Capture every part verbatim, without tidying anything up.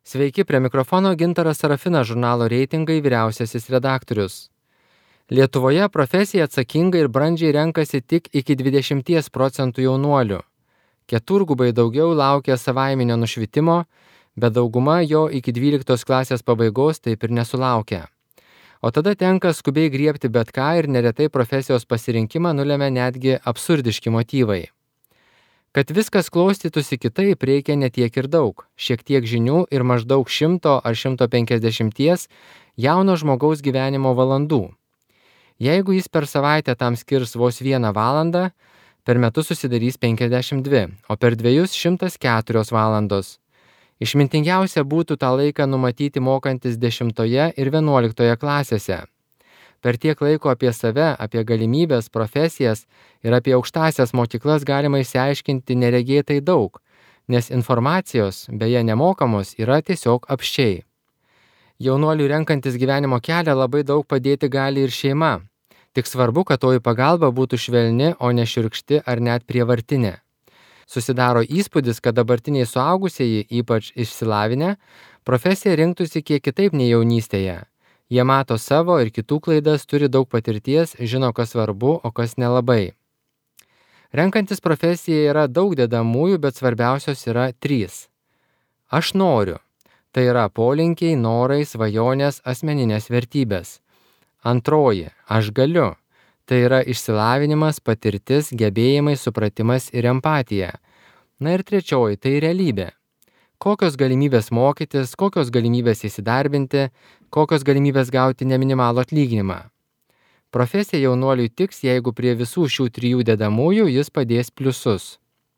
Sveiki, prie mikrofono Gintaras Sarafinas, žurnalo Reitingai vyriausiasis redaktorius. Lietuvoje profesiją atsakingai ir brandžiai renkasi tik iki dvidešimties procentų jaunuolių. Keturgubai daugiau laukia savaiminio nušvitimo, bet dauguma jo iki dvyliktos klasės pabaigos taip ir nesulaukia. O tada tenka skubiai griebti bet ką ir neretai profesijos pasirinkimą nulemia netgi absurdiški motyvai. Kad viskas klostytųsi kitaip, reikia ne tiek ir daug, šiek tiek žinių ir maždaug šimto ar šimto penkiasdešimties jauno žmogaus gyvenimo valandų. Jeigu jis per savaitę tam skirs vos vieną valandą, per metus susidarys penkiasdešimt dvi, o per dviejus šimtas keturios valandos. Išmintingiausia būtų tą laiką numatyti mokantis dešimtoje ir vienuoliktoje klasėse. Per tiek laiko apie save, apie galimybės, profesijas ir apie aukštąsias mokyklas galima išsiaiškinti neregėtai daug, nes informacijos, beje nemokamos, yra tiesiog apsčiai. Jaunuolių renkantis gyvenimo kelią labai daug padėti gali ir šeima. Tik svarbu, kad toji pagalba būtų švelni, o ne šiurkšti ar net prievartinė. Susidaro įspūdis, kad dabartiniai suaugusieji, ypač išsilavinę, profesiją rinktųsi kiek kitaip nei jaunystėje. Jie mato savo ir kitų klaidas, turi daug patirties, žino, kas svarbu, o kas nelabai. Renkantis profesiją yra daug dedamųjų, bet svarbiausios yra trys. Aš noriu. Tai yra polinkiai, norai, svajonės, asmeninės vertybės. Antroji. Aš galiu. Tai yra išsilavinimas, patirtis, gebėjimai, supratimas ir empatija. Na ir trečioji. Tai realybė. Kokios galimybės mokytis, kokios galimybės įsidarbinti, kokios galimybės gauti neminimalų atlyginimą. Profesija jaunuoliui tiks, jeigu prie visų šių trijų dedamųjų jis padės pliusus.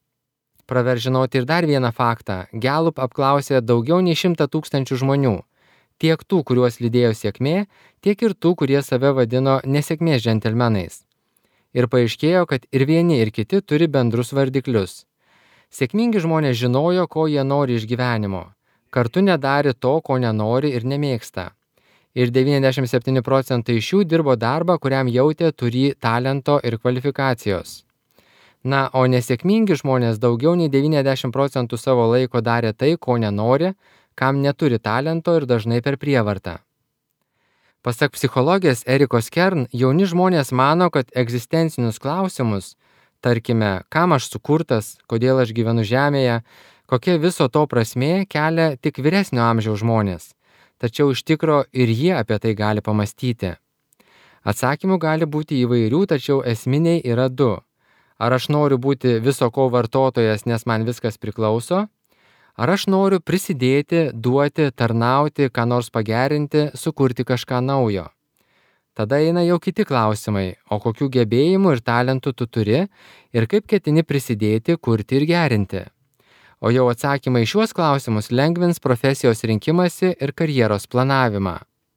Pravers žinoti ir dar vieną faktą. Gallup apklausė daugiau nei šimtą tūkstančių žmonių. Tiek tų, kuriuos lydėjo sėkmė, tiek ir tų, kurie save vadino nesėkmės džentelmenais. Ir paaiškėjo, kad ir vieni, ir kiti turi bendrus vardiklius. Sėkmingi žmonės žinojo, ko jie nori iš gyvenimo. Kartu nedarė to, ko nenori ir nemėgsta. Ir devyniasdešimt septyni procentai iš jų dirbo darbą, kuriam jautė turį talento ir kvalifikacijos. Na, o nesėkmingi žmonės daugiau nei devyniasdešimt procentų savo laiko darė tai, ko nenori, kam neturi talento ir dažnai per prievartą. Pasak psichologės Erikos Kern, jauni žmonės mano, kad egzistencinius klausimus, tarkime, kam aš sukurtas, kodėl aš gyvenu žemėje, kokia viso to prasmė kelia tik vyresnio amžiaus žmonės. Tačiau iš tikro ir jie apie tai gali pamastyti. Atsakymų gali būti įvairių, tačiau esminiai yra du. Ar aš noriu būti viso ko vartotojas, nes man viskas priklauso? Ar aš noriu prisidėti, duoti, tarnauti, ką nors pagerinti, sukurti kažką naujo? Tada eina jau kiti klausimai, o kokių gebėjimų ir talentų tu turi ir kaip ketini prisidėti, kurti ir gerinti. O jau atsakymai į šiuos klausimus lengvins profesijos rinkimąsi ir karjeros planavimą.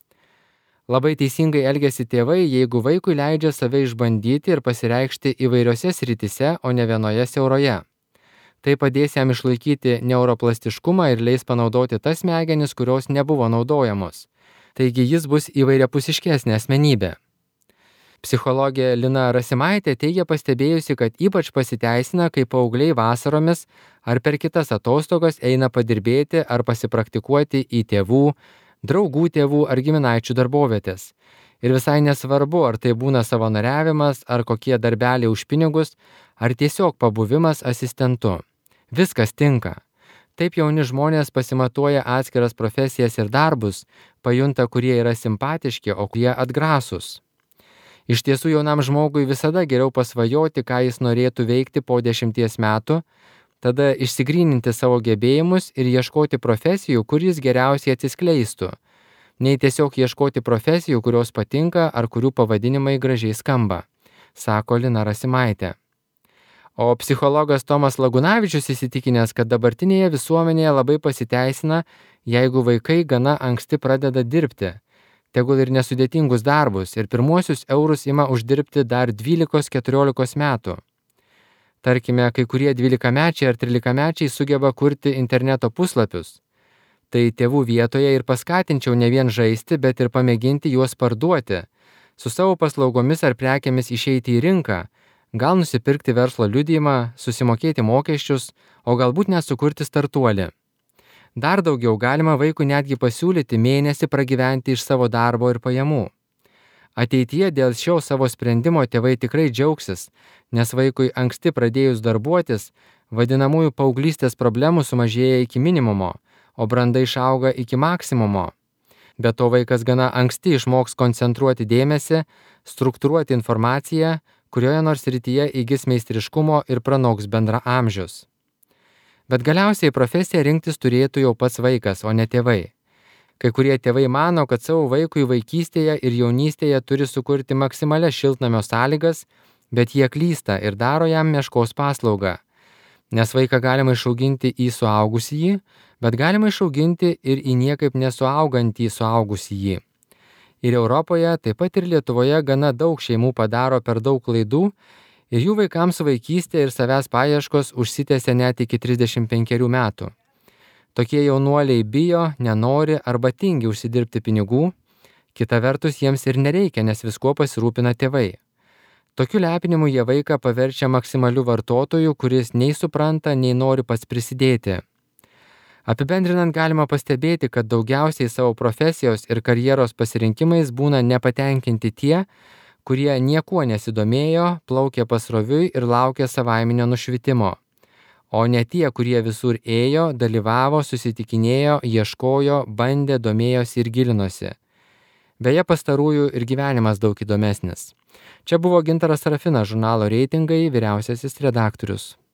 Labai teisingai elgiasi tėvai, jeigu vaikui leidžia save išbandyti ir pasireikšti įvairiose srityse, o ne vienoje siauroje. Tai padės jam išlaikyti neuroplastiškumą ir leis panaudoti tas smegenis, kurios nebuvo naudojamos. Taigi jis bus įvairiapusiškesnė asmenybė. Psichologė Lina Rasimaitė teigia pastebėjusi, kad ypač pasiteisina, kai paaugliai vasaromis ar per kitas atostogas eina padirbėti ar pasipraktikuoti į tėvų, draugų tėvų ar giminaičių darbovietės. Ir visai nesvarbu, ar tai būna savanoriavimas, ar kokie darbeliai už pinigus, ar tiesiog pabuvimas asistentu. Viskas tinka. Taip jauni žmonės pasimatuoja atskiras profesijas ir darbus, pajunta, kurie yra simpatiški, o kurie atgrasūs. Iš tiesų jaunam žmogui visada geriau pasvajoti, ką jis norėtų veikti po dešimties metų, tada išsigryninti savo gebėjimus ir ieškoti profesijų, kur jis geriausiai atsiskleistų, nei tiesiog ieškoti profesijų, kurios patinka ar kurių pavadinimai gražiai skamba, sako Lina Rasimaitė. O psichologas Tomas Lagunavičius įsitikinęs, kad dabartinėje visuomenėje labai pasiteisina, jeigu vaikai gana anksti pradeda dirbti, tegul ir nesudėtingus darbus, ir pirmuosius eurus ima uždirbti dar dvylikos keturiolikos metų. Tarkime, kai kurie dvylikamečiai ar trylikamečiai sugeba kurti interneto puslapius. Tai tėvų vietoje ir paskatinčiau ne vien žaisti, bet ir pamėginti juos parduoti, su savo paslaugomis ar prekėmis išeiti į rinką, gal nusipirkti verslo liudijimą, susimokėti mokesčius, o galbūt net sukurti startuolį. Dar daugiau galima vaikui netgi pasiūlyti mėnesį pragyventi iš savo darbo ir pajamų. Ateityje dėl šio savo sprendimo tėvai tikrai džiaugsis, nes vaikui anksti pradėjus darbuotis, vadinamųjų paauglystės problemų sumažėja iki minimumo, o branda išauga iki maksimumo. Be to vaikas gana anksti išmoks koncentruoti dėmesį, struktūruoti informaciją, kurioje nors srityje įgis meistriškumo ir pranoks bendraamžius. Bet galiausiai profesiją rinktis turėtų jau pats vaikas, o ne tėvai. Kai kurie tėvai mano, kad savo vaikui vaikystėje ir jaunystėje turi sukurti maksimalias šiltnamio sąlygas, bet jie klysta ir daro jam meškos paslaugą. Nes vaiką galima išauginti į suaugusįjį, bet galima išauginti ir į niekaip nesuaugantį suaugusįjį. Ir Europoje, taip pat ir Lietuvoje gana daug šeimų padaro per daug klaidų ir jų vaikams vaikystė ir savęs paieškos užsitęsia net iki trisdešimt penkerių metų. Tokie jaunuoliai bijo, nenori arba tingi užsidirbti pinigų, kita vertus jiems ir nereikia, nes viskuo pasirūpina tėvai. Tokiu lepinimu jie vaiką paverčia maksimaliu vartotoju, kuris nei supranta, nei nori pats prisidėti. Apibendrinant galima pastebėti, kad daugiausiai savo profesijos ir karjeros pasirinkimais būna nepatenkinti tie, kurie niekuo nesidomėjo, plaukė pasroviui ir laukė savaiminio nušvitimo. O ne tie, kurie visur ėjo, dalyvavo, susitikinėjo, ieškojo, bandė, domėjosi ir gilinosi. Beje, pastarųjų ir gyvenimas daug įdomesnis. Čia buvo Gintaras Sarafinas, žurnalo Reitingai vyriausiasis redaktorius.